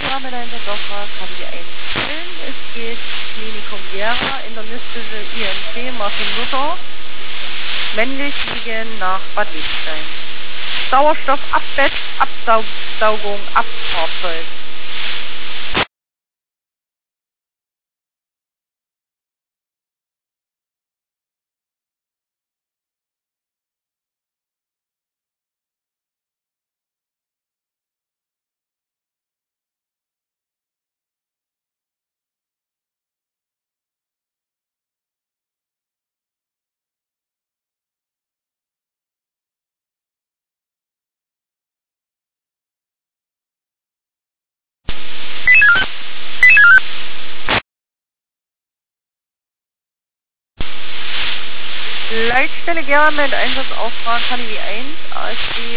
Gera mit Einsatzauftrag KW 1 Köln. Es geht Klinikum Gera, internistische IMC Martin Luther. Männlich liegen nach Bad Liechtenstein. Sauerstoff ab Bett, Absaugung ab Fahrzeug. Leitstelle Gera mit Einsatzauftrag KW 1 ASG